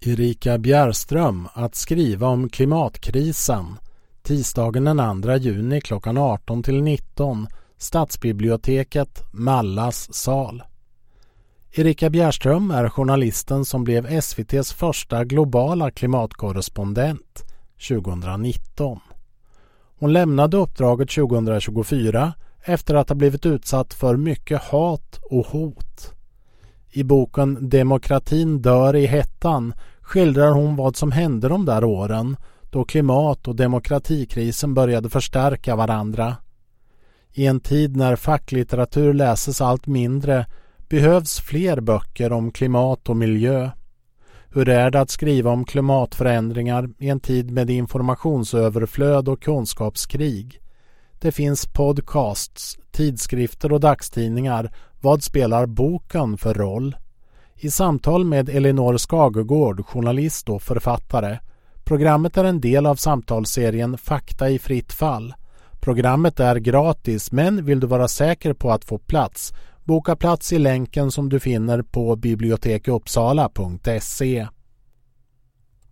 Erika Bjerström att skriva om klimatkrisen. Tisdagen den 2 juni klockan 18-19. Stadsbiblioteket, Mallas sal. Erika Bjerström är journalisten som blev SVT:s första globala klimatkorrespondent 2019. Hon lämnade uppdraget 2024 efter att ha blivit utsatt för mycket hat och hot. I boken Demokratin dör i hettan skildrar hon vad som hände de där åren då klimat- och demokratikrisen började förstärka varandra. I en tid när facklitteratur läses allt mindre behövs fler böcker om klimat och miljö. Hur är det att skriva om klimatförändringar i en tid med informationsöverflöd och kunskapskrig? Det finns podcasts, tidskrifter och dagstidningar. Vad spelar boken för roll? I samtal med Elinor Skagegård, journalist och författare. Programmet är en del av samtalsserien Fakta i fritt fall. Programmet är gratis, men vill du vara säker på att få plats, boka plats i länken som du finner på biblioteksuppsala.se.